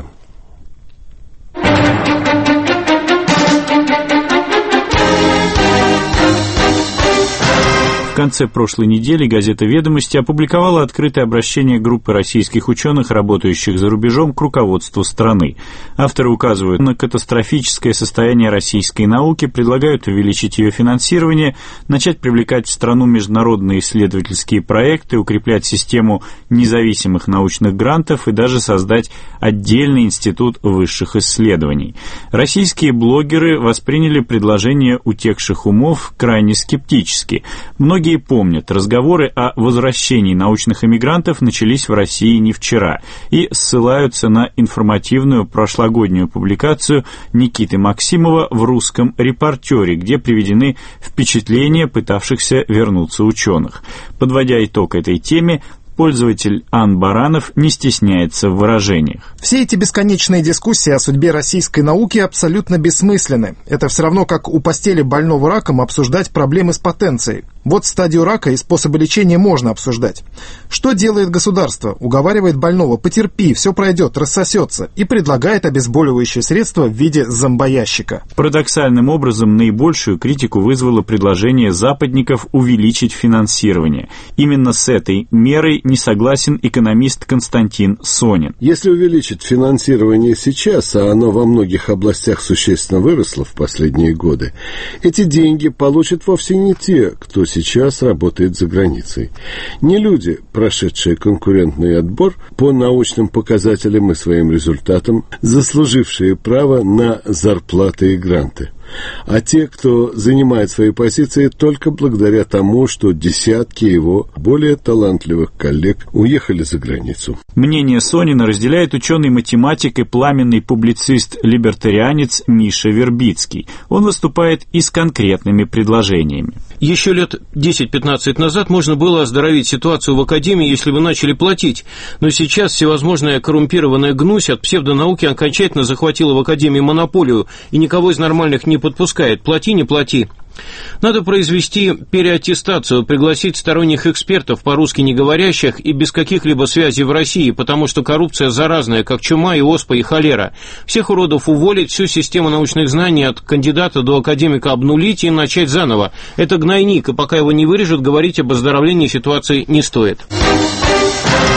В конце прошлой недели газета «Ведомости» опубликовала открытое обращение группы российских ученых, работающих за рубежом, к руководству страны. Авторы указывают на катастрофическое состояние российской науки, предлагают увеличить ее финансирование, начать привлекать в страну международные исследовательские проекты, укреплять систему независимых научных грантов и даже создать отдельный институт высших исследований. Российские блогеры восприняли предложение утекших умов крайне скептически. Многие помнят, разговоры о возвращении научных эмигрантов начались в России не вчера и ссылаются на информативную прошлогоднюю публикацию Никиты Максимова в «Русском репортере», где приведены впечатления пытавшихся вернуться ученых. Подводя итог этой теме, пользователь Ан Баранов не стесняется в выражениях. Все эти бесконечные дискуссии о судьбе российской науки абсолютно бессмысленны. Это все равно, как у постели больного раком обсуждать проблемы с потенцией. Вот стадию рака и способы лечения можно обсуждать. Что делает государство? Уговаривает больного: потерпи, все пройдет, рассосется, и предлагает обезболивающее средство в виде зомбоящика. Парадоксальным образом наибольшую критику вызвало предложение западников увеличить финансирование. Именно с этой мерой не согласен экономист Константин Сонин. Если увеличить финансирование сейчас, а оно во многих областях существенно выросло в последние годы, эти деньги получат вовсе не те, кто сейчас работает за границей. Не люди, прошедшие конкурентный отбор по научным показателям и своим результатам, заслужившие право на зарплаты и гранты, а те, кто занимает свои позиции только благодаря тому, что десятки его более талантливых коллег уехали за границу. Мнение Сонина разделяет ученый-математик и пламенный публицист-либертарианец Миша Вербицкий. Он выступает и с конкретными предложениями. Еще лет 10-15 назад можно было оздоровить ситуацию в академии, если бы начали платить. Но сейчас всевозможная коррумпированная гнусь от псевдонауки окончательно захватила в академии монополию, и никого из нормальных не подпускает. Плати, не плати. Надо произвести переаттестацию, пригласить сторонних экспертов, по-русски не говорящих и без каких-либо связей в России, потому что коррупция заразная, как чума и оспа и холера. Всех уродов уволить, всю систему научных знаний от кандидата до академика обнулить и начать заново. Это гнойник, и пока его не вырежут, говорить об оздоровлении ситуации не стоит.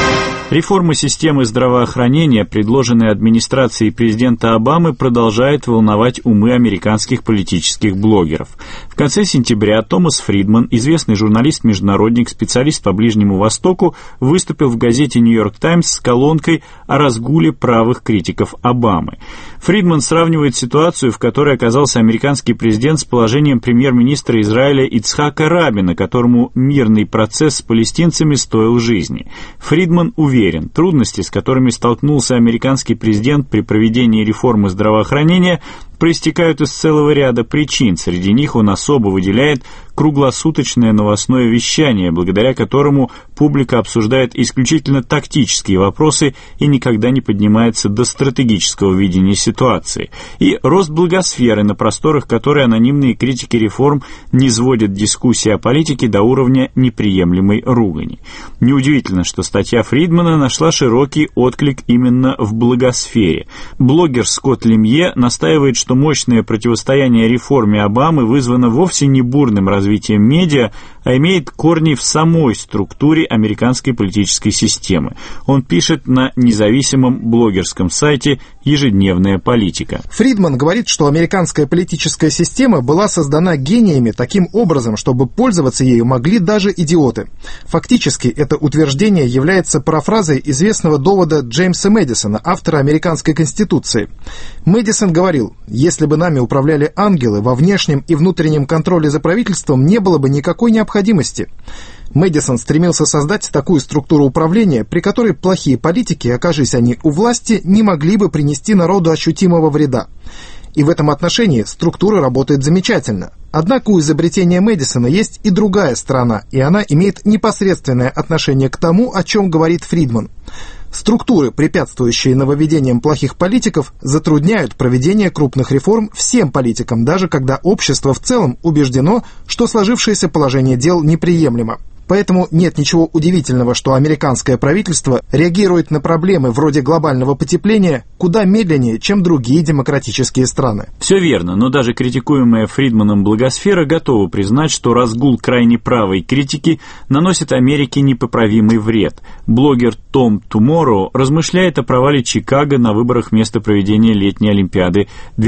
Реформа системы здравоохранения, предложенная администрацией президента Обамы, продолжает волновать умы американских политических блогеров. В конце сентября Томас Фридман, известный журналист-международник, специалист по Ближнему Востоку, выступил в газете «Нью-Йорк Таймс» с колонкой о разгуле правых критиков Обамы. Фридман сравнивает ситуацию, в которой оказался американский президент, с положением премьер-министра Израиля Ицхака Рабина, которому мирный процесс с палестинцами стоил жизни. Фридман уверен, трудности, с которыми столкнулся американский президент при проведении реформы здравоохранения, проистекают из целого ряда причин. Среди них он особо выделяет круглосуточное новостное вещание, благодаря которому публика обсуждает исключительно тактические вопросы и никогда не поднимается до стратегического видения ситуации, и рост благосферы, на просторах которой анонимные критики реформ низводят дискуссии о политике до уровня неприемлемой ругани. Неудивительно, что статья Фридмана нашла широкий отклик именно в благосфере. Блогер Скотт Лемье настаивает, что мощное противостояние реформе Обамы вызвано вовсе не бурным развитием медиа, а имеет корни в самой структуре американской политической системы. Он пишет на независимом блогерском сайте «Ежедневная политика». Фридман говорит, что американская политическая система была создана гениями таким образом, чтобы пользоваться ею могли даже идиоты. Фактически, это утверждение является парафразой известного довода Джеймса Мэдисона, автора американской конституции. Мэдисон говорил: «Если бы нами управляли ангелы, во внешнем и внутреннем контроле за правительством не было бы никакой необходимости». Мэдисон стремился создать такую структуру управления, при которой плохие политики, окажись они у власти, не могли бы принести народу ощутимого вреда. И в этом отношении структура работает замечательно. Однако у изобретения Мэдисона есть и другая сторона, и она имеет непосредственное отношение к тому, о чем говорит Фридман. Структуры, препятствующие нововведениям плохих политиков, затрудняют проведение крупных реформ всем политикам, даже когда общество в целом убеждено, что сложившееся положение дел неприемлемо. Поэтому нет ничего удивительного, что американское правительство реагирует на проблемы вроде глобального потепления куда медленнее, чем другие демократические страны. Все верно, но даже критикуемая Фридманом благосфера готова признать, что разгул крайне правой критики наносит Америке непоправимый вред. Блогер Том Туморроу размышляет о провале Чикаго на выборах места проведения летней Олимпиады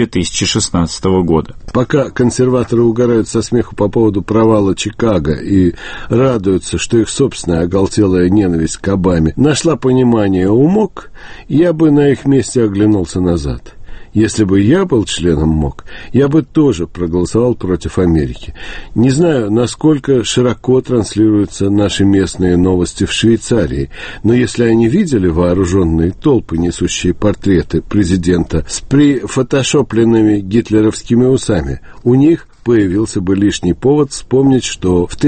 2016 года. Пока консерваторы угорают со смеху по поводу провала Чикаго и радуются, что их собственная оголтелая ненависть к Обаме нашла понимание у МОК, я бы на их месте оглянулся назад. Если бы я был членом МОК, я бы тоже проголосовал против Америки. Не знаю, насколько широко транслируются наши местные новости в Швейцарии, но если они видели вооруженные толпы, несущие портреты президента с прифотошопленными гитлеровскими усами, у них появился бы лишний повод вспомнить, что в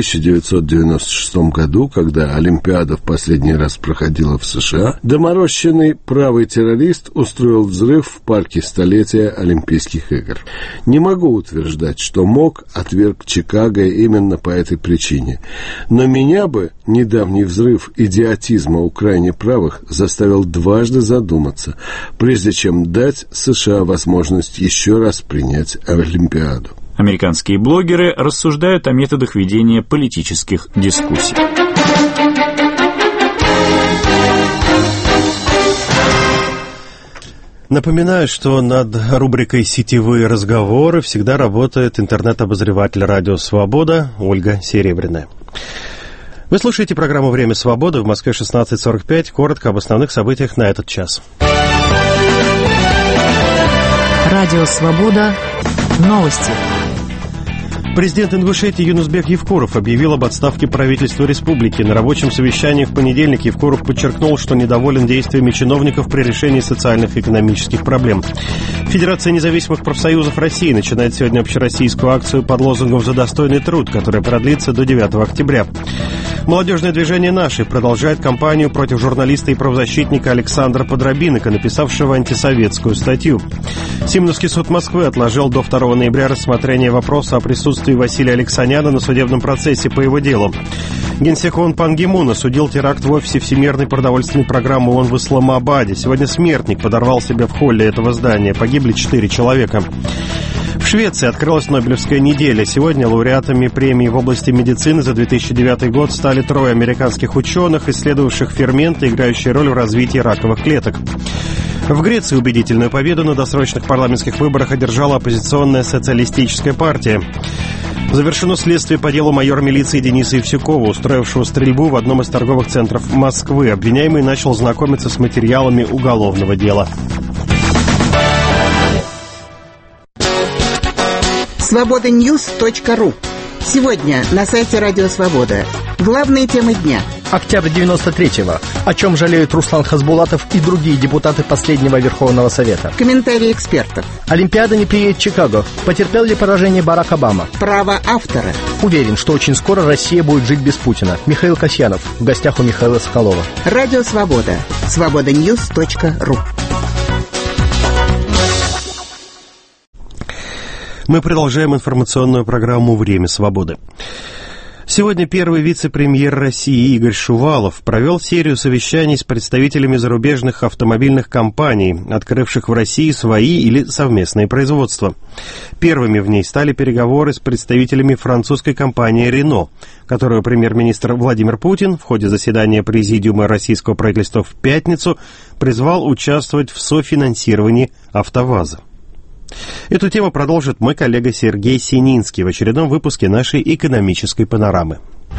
1996 году, когда Олимпиада в последний раз проходила в США, доморощенный правый террорист устроил взрыв в парке столетия Олимпийских игр. Не могу утверждать, что МОК отверг Чикаго именно по этой причине, но меня бы недавний взрыв идиотизма у крайне правых заставил дважды задуматься, прежде чем дать США возможность еще раз принять Олимпиаду. Американские блогеры рассуждают о методах ведения политических дискуссий. Напоминаю, что над рубрикой «Сетевые разговоры» всегда работает интернет-обозреватель «Радио Свобода» Ольга Серебряная. Вы слушаете программу «Время свободы», в Москве 16:45. Коротко об основных событиях на этот час. Радио Свобода. Новости. Президент Ингушетии Юнусбек Евкуров объявил об отставке правительства республики. На рабочем совещании в понедельник Евкуров подчеркнул, что недоволен действиями чиновников при решении социальных и экономических проблем. Федерация независимых профсоюзов России начинает сегодня общероссийскую акцию под лозунгом «За достойный труд», которая продлится до 9 октября. Молодежное движение «Наши» продолжает кампанию против журналиста и правозащитника Александра Подробинника, написавшего антисоветскую статью. Симоновский суд Москвы отложил до 2 ноября рассмотрение вопроса о присутствии Василия Алексаняна на судебном процессе по его делу. Генсек ООН Пан Ги Мун осудил теракт в офисе Всемирной продовольственной программы ООН в Исламабаде. Сегодня смертник подорвал себя в холле этого здания. Погибли 4 человека. В В Швеции открылась Нобелевская неделя. Сегодня лауреатами премии в области медицины за 2009 год стали 3 американских ученых, исследовавших ферменты, играющие роль в развитии раковых клеток. В Греции убедительную победу на досрочных парламентских выборах одержала оппозиционная социалистическая партия. Завершено следствие по делу майора милиции Дениса Евсюкова, устроившего стрельбу в одном из торговых центров Москвы. Обвиняемый начал знакомиться с материалами уголовного дела. Свободаньюз.ру. Сегодня на сайте Радио Свобода. Главные темы дня. Октябрь 93-го. О чем жалеют Руслан Хасбулатов и другие депутаты последнего Верховного Совета. Комментарии экспертов. Олимпиада не приедет в Чикаго. Потерпел ли поражение Барак Обама? Право автора. Уверен, что очень скоро Россия будет жить без Путина. Михаил Касьянов. В гостях у Михаила Соколова. Радио Свобода. Свободаньюз.ру. Мы продолжаем информационную программу «Время свободы». Сегодня первый вице-премьер России Игорь Шувалов провел серию совещаний с представителями зарубежных автомобильных компаний, открывших в России свои или совместные производства. Первыми в ней стали переговоры с представителями французской компании «Рено», которую премьер-министр Владимир Путин в ходе заседания Президиума российского правительства в пятницу призвал участвовать в софинансировании «АвтоВАЗа». Эту тему продолжит мой коллега Сергей Сининский в очередном выпуске нашей экономической панорамы.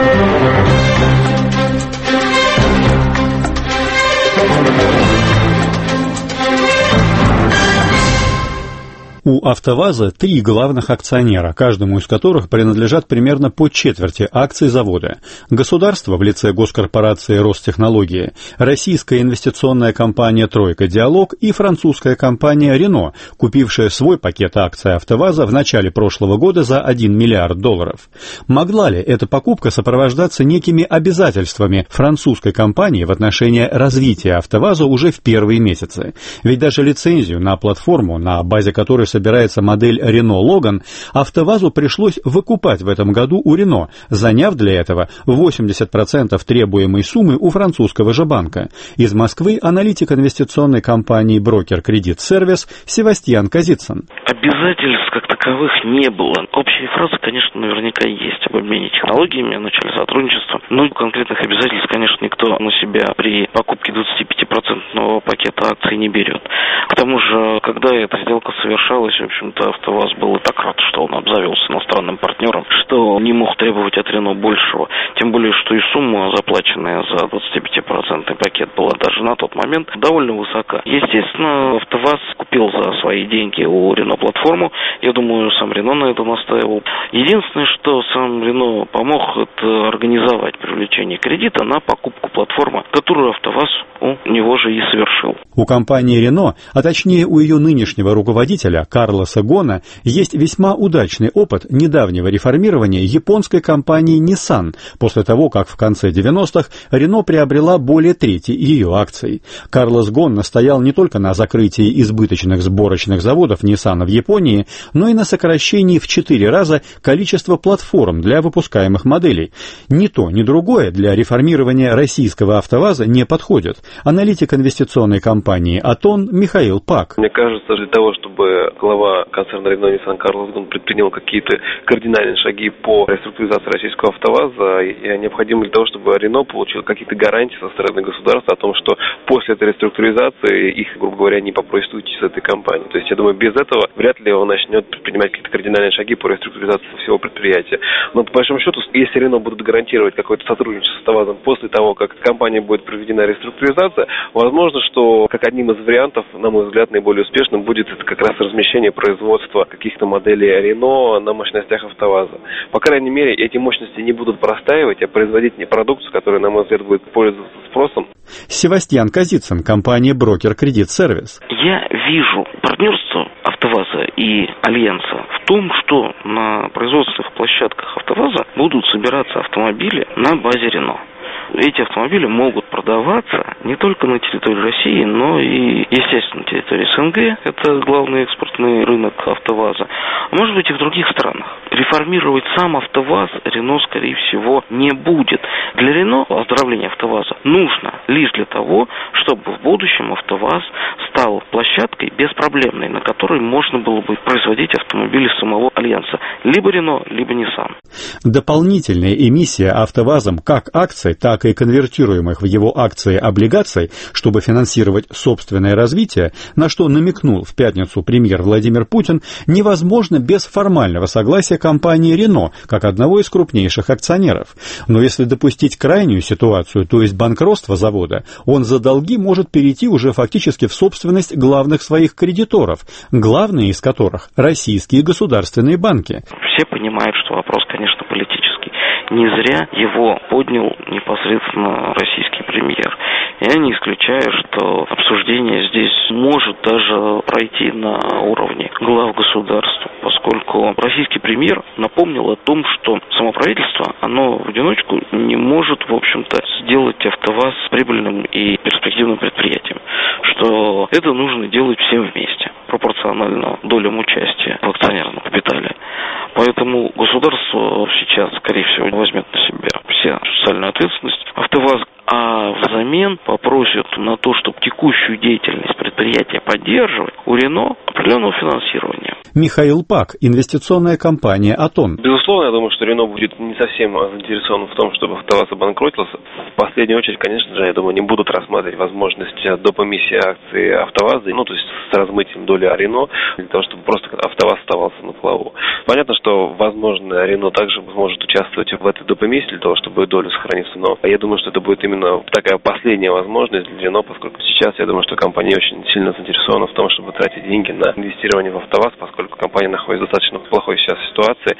У «АвтоВАЗа» 3 главных акционера, каждому из которых принадлежат примерно по четверти акций завода. Государство в лице госкорпорации «Ростехнологии», российская инвестиционная компания «Тройка Диалог» и французская компания «Рено», купившая свой пакет акций «АвтоВАЗа» в начале прошлого года за $1 миллиард. Могла ли эта покупка сопровождаться некими обязательствами французской компании в отношении развития «АвтоВАЗа» уже в первые месяцы? Ведь даже лицензию на платформу, на базе которой собирается модель Renault Logan, «АвтоВАЗу» пришлось выкупать в этом году у Renault, заняв для этого 80% требуемой суммы у французского же банка. Из Москвы аналитик инвестиционной компании «Брокер Кредит Сервис» Севастьян Казицын. Обязательств как таковых не было. Общие фразы, конечно, наверняка есть об обмене технологиями, о начале сотрудничества. Но конкретных обязательств, конечно, никто на себя при покупке 25% пакета акций не берет. К тому же, когда эта сделка совершалась, в общем-то, «АвтоВАЗ» был и так рад, что он обзавелся иностранным партнером, что не мог требовать от Рено большего. Тем более, что и сумма, заплаченная за 25% пакет, была даже на тот момент довольно высока. Естественно, «АвтоВАЗ» купил за свои деньги у Рено платформу. Я думаю, сам Рено на это настаивал. Единственное, что сам Рено помог, это организовать привлечение кредита на покупку платформы, которую «АвтоВАЗ» у него же и совершил. У компании «Рено», а точнее у ее нынешнего руководителя Карлоса Гона, есть весьма удачный опыт недавнего реформирования японской компании Nissan, после того, как в конце 90-х Рено приобрела более трети ее акций. Карлос Гон настоял не только на закрытии избыточных сборочных заводов Nissan в Японии, но и на сокращении в 4 раза количества платформ для выпускаемых моделей. Ни то, ни другое для реформирования российского «АвтоВАЗа» не подходит. Аналитик инвестиционной компании «Атон» Михаил Пак. Мне кажется, для того, чтобы глава концерна Renault Nissan Карлос Гон предпринял какие-то кардинальные шаги по реструктуризации российского «АвтоВАЗа», и необходимо для того, чтобы Renault получил какие-то гарантии со стороны государства о том, что после этой реструктуризации их, грубо говоря, не попросят уйти с этой компании. То есть, я думаю, без этого вряд ли он начнет предпринимать какие-то кардинальные шаги по реструктуризации всего предприятия. Но, по большому счету, если Renault будут гарантировать какое-то сотрудничество с «АвтоВАЗом» после того, как компания будет проведена реструктуризация, возможно, что как одним из вариантов, на мой взгляд, наиболее успешным будет это как раз размещение производства каких-то моделей Renault на мощностях «АвтоВАЗа». По крайней мере, эти мощности не будут простаивать, а производить продукцию, которая, на мой взгляд, будет пользоваться спросом. Севастьян Казицын, компания «Брокер Кредит Сервис». Я вижу партнерство «АвтоВАЗа» и Альянса в том, что на производственных площадках «АвтоВАЗа» будут собираться автомобили на базе Renault. Эти автомобили могут продаваться не только на территории России, но и, естественно, на территории СНГ, это главный экспортный рынок АвтоВАЗа, а может быть и в других странах. Реформировать сам АвтоВАЗ Рено, скорее всего, не будет. Для Рено оздоровление АвтоВАЗа нужно лишь для того, чтобы в будущем АвтоВАЗ стал площадкой беспроблемной, на которой можно было бы производить автомобили самого Альянса. Либо Рено, либо Nissan. Дополнительная эмиссия АвтоВАЗом как акций, так и конвертируемых в его акции облигаций, чтобы финансировать собственное развитие, на что намекнул в пятницу премьер Владимир Путин, невозможно без формального согласия компании Рено, как одного из крупнейших акционеров. Но если допустить крайнюю ситуацию, то есть банкротство завода, он за долги может перейти уже фактически в собственность главных своих кредиторов, главные из которых – российские государственные банки. Все понимают, что вопрос, конечно, политический. Не зря его поднял непосредственно российский премьер. Я не исключаю, что обсуждение здесь может даже пройти на уровне глав государств, поскольку российский премьер напомнил о том, что само правительство, оно в одиночку не может, в общем-то, сделать АвтоВАЗ прибыльным и перспективным предприятием, что это нужно делать всем вместе, пропорционально долям участия в акционерном капитале. Поэтому государство сейчас, скорее всего, возьмет на себя все социальную ответственность АвтоВАЗ, а взамен попросит на то, чтобы текущую деятельность предприятия поддерживать, у Рено определенного финансирования. Михаил Пак, инвестиционная компания «Атон». Безусловно, я думаю, что Рено будет не совсем заинтересован в том, чтобы АвтоВАЗ обанкротился. В последнюю очередь, конечно же, я думаю, не будут рассматривать возможность доп. Эмиссии акций АвтоВАЗа, то есть с размытием доли Рено, для того, чтобы просто АвтоВАЗ оставался на плаву. Понятно, что, возможно, Рено также может участвовать в этой доп. Эмиссии для того, чтобы долю сохраниться, но я думаю, что это будет именно такая последняя возможность для Рено, поскольку сейчас, я думаю, что компания очень сильно заинтересована в том, чтобы тратить деньги на инвестирование в АвтоВАЗ, поскольку компания находится в достаточно плохой сейчас ситуации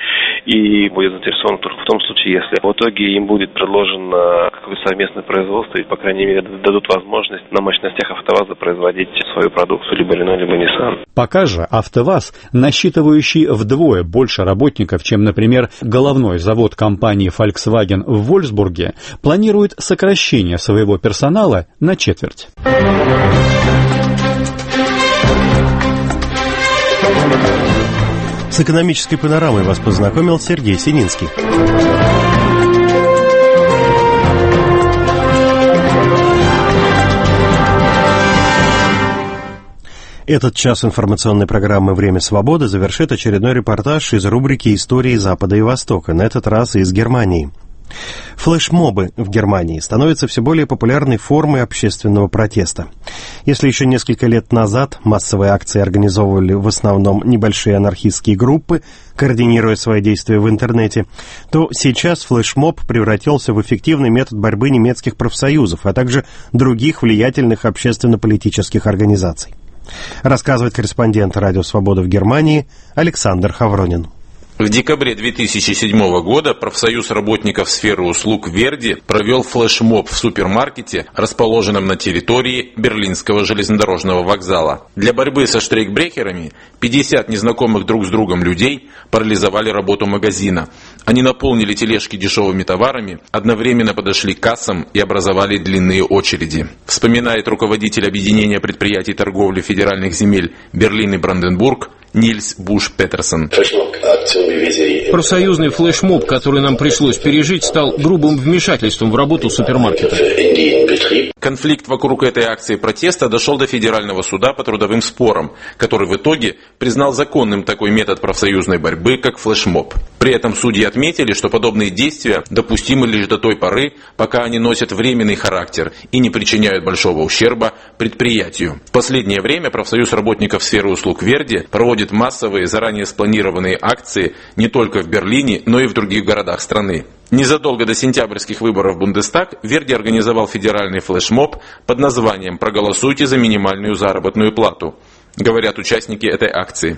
и будет заинтересована только в том случае, если в итоге им будет предложено какое-то совместное производство и, по крайней мере, дадут возможность на мощностях АвтоВАЗа производить свою продукцию, либо Рено, либо Nissan. Пока же АвтоВАЗ, насчитывающий вдвое больше работников, чем, например, головной завод компании Volkswagen в Вольфсбурге, планирует сокращение своего персонала на четверть. С экономической панорамой вас познакомил Сергей Сининский. Этот час информационной программы «Время свободы» завершит очередной репортаж из рубрики «Истории Запада и Востока», на этот раз из Германии. Флешмобы в Германии становятся все более популярной формой общественного протеста. Если еще несколько лет назад массовые акции организовывали в основном небольшие анархистские группы, координируя свои действия в интернете, то сейчас флешмоб превратился в эффективный метод борьбы немецких профсоюзов, а также других влиятельных общественно-политических организаций. Рассказывает корреспондент «Радио Свобода» в Германии Александр Хавронин. В декабре 2007 года профсоюз работников сферы услуг «Верди» провел флешмоб в супермаркете, расположенном на территории Берлинского железнодорожного вокзала. Для борьбы со штрейкбрехерами 50 незнакомых друг с другом людей парализовали работу магазина. Они наполнили тележки дешевыми товарами, одновременно подошли к кассам и образовали длинные очереди. Вспоминает руководитель объединения предприятий торговли федеральных земель Берлин и Бранденбург Нильс Буш-Петерсон. Профсоюзный флешмоб, который нам пришлось пережить, стал грубым вмешательством в работу супермаркета. Конфликт вокруг этой акции протеста дошел до Федерального суда по трудовым спорам, который в итоге признал законным такой метод профсоюзной борьбы, как флешмоб. При этом судьи отметили, что подобные действия допустимы лишь до той поры, пока они носят временный характер и не причиняют большого ущерба предприятию. В последнее время профсоюз работников сферы услуг «Верди» проводит массовые, заранее спланированные акции не только в Берлине, но и в других городах страны. Незадолго до сентябрьских выборов в Бундестаг Верди организовал федеральный флешмоб под названием «Проголосуйте за минимальную заработную плату», говорят участники этой акции.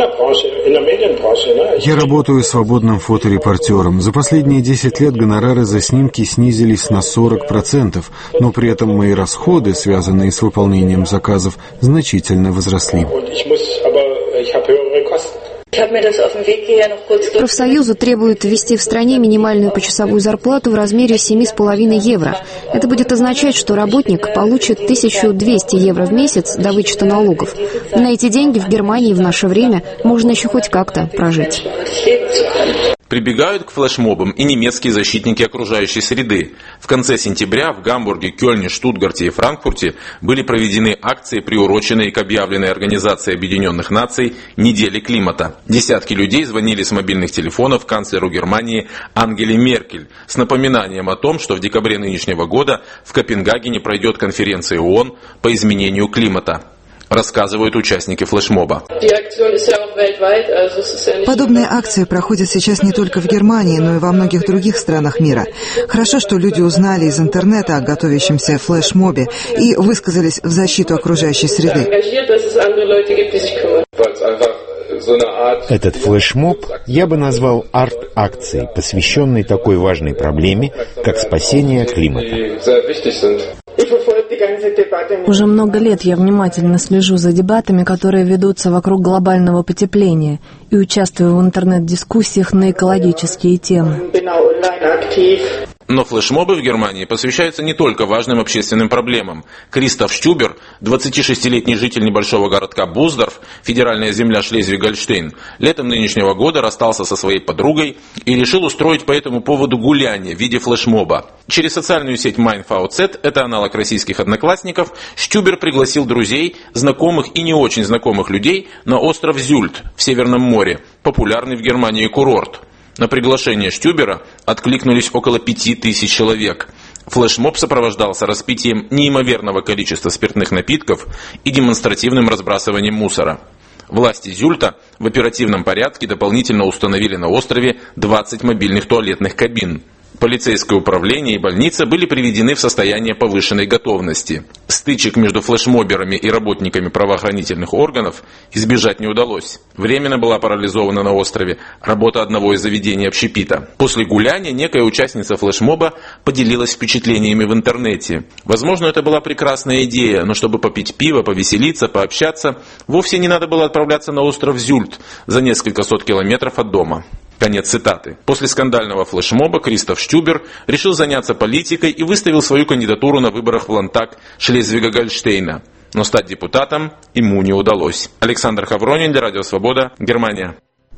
Я работаю свободным фоторепортером. За последние 10 лет гонорары за снимки снизились на 40%, но при этом мои расходы, связанные с выполнением заказов, значительно возросли. Профсоюзы требуют ввести в стране минимальную почасовую зарплату в размере 7,5 евро. Это будет означать, что работник получит 1200 евро в месяц до вычета налогов. На эти деньги в Германии в наше время можно еще хоть как-то прожить. Прибегают к флешмобам и немецкие защитники окружающей среды. В конце сентября в Гамбурге, Кёльне, Штутгарте и Франкфурте были проведены акции, приуроченные к объявленной Организацией Объединенных Наций «Недели климата». Десятки людей звонили с мобильных телефонов канцлеру Германии Ангеле Меркель с напоминанием о том, что в декабре нынешнего года в Копенгагене пройдет конференция ООН по изменению климата. Рассказывают участники флешмоба. Подобные акции проходят сейчас не только в Германии, но и во многих других странах мира. Хорошо, что люди узнали из интернета о готовящемся флешмобе и высказались в защиту окружающей среды. Этот флешмоб я бы назвал арт-акцией, посвященной такой важной проблеме, как спасение климата. Уже много лет я внимательно слежу за дебатами, которые ведутся вокруг глобального потепления, и участвую в интернет-дискуссиях на экологические темы. Но флешмобы в Германии посвящаются не только важным общественным проблемам. Кристоф Штюбер, 26-летний житель небольшого городка Буздорф, федеральная земля Шлезвиг-Гольштейн, летом нынешнего года расстался со своей подругой и решил устроить по этому поводу гуляние в виде флешмоба. Через социальную сеть MeinVZ, это аналог российских Одноклассников, Штюбер пригласил друзей, знакомых и не очень знакомых людей на остров Зюльт в Северном море, популярный в Германии курорт. На приглашение Штюбера откликнулись около 5000 человек. Флешмоб сопровождался распитием неимоверного количества спиртных напитков и демонстративным разбрасыванием мусора. Власти Зюльта в оперативном порядке дополнительно установили на острове 20 мобильных туалетных кабин. Полицейское управление и больница были приведены в состояние повышенной готовности. Стычек между флешмоберами и работниками правоохранительных органов избежать не удалось. Временно была парализована на острове работа одного из заведений общепита. После гуляния некая участница флешмоба поделилась впечатлениями в интернете. Возможно, это была прекрасная идея, но чтобы попить пиво, повеселиться, пообщаться, вовсе не надо было отправляться на остров Зюльт за несколько сот километров от дома. Конец цитаты. После скандального флешмоба Кристоф Штюбер решил заняться политикой и выставил свою кандидатуру на выборах в Ландтаг Шлезвига-Гольштейна. Но стать депутатом ему не удалось. Александр Хавронин для Радио Свобода, Германия.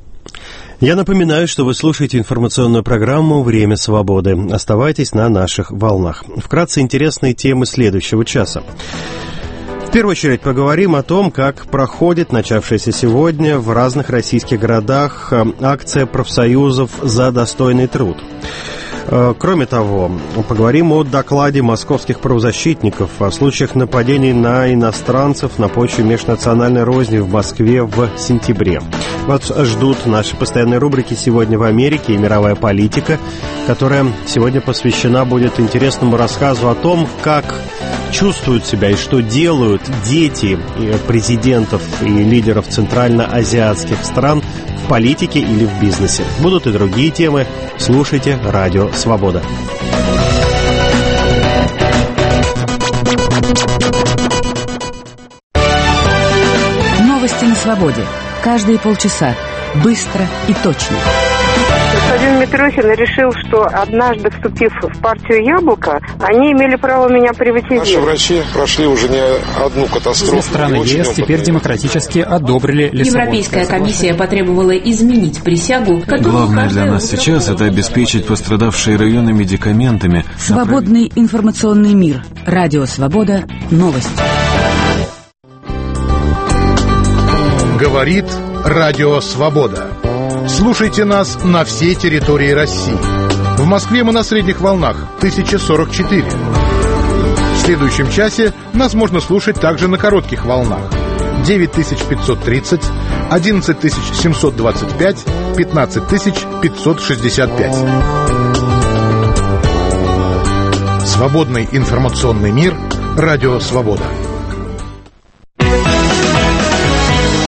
Я напоминаю, что вы слушаете информационную программу «Время свободы». Оставайтесь на наших волнах. Вкратце интересные темы следующего часа. В первую очередь поговорим о том, как проходит начавшаяся сегодня в разных российских городах акция профсоюзов «За достойный труд». Кроме того, поговорим о докладе московских правозащитников о случаях нападений на иностранцев на почве межнациональной розни в Москве в сентябре. Вас ждут наши постоянные рубрики «Сегодня в Америке» и «Мировая политика», которая сегодня посвящена будет интересному рассказу о том, как чувствуют себя и что делают дети президентов и лидеров центральноазиатских стран в политике или в бизнесе. Будут и другие темы. Слушайте Радио Свобода. Новости на свободе. Каждые полчаса. Быстро и точно. Господин Митрохин решил, что однажды вступив в партию «Яблоко», они имели право меня приватизировать. Наши врачи прошли уже не одну катастрофу. Все страны ЕС теперь демократически одобрили Лиссабонское. Европейская комиссия потребовала изменить присягу. Главное для нас сейчас – это обеспечить пострадавшие районы медикаментами. Свободный информационный мир. Радио Свобода. Новости. Говорит Радио Свобода. Слушайте нас на всей территории России. В Москве мы на средних волнах 1044. В следующем часе нас можно слушать также на коротких волнах 9530, 11725, 15565. Свободный информационный мир. Радио Свобода.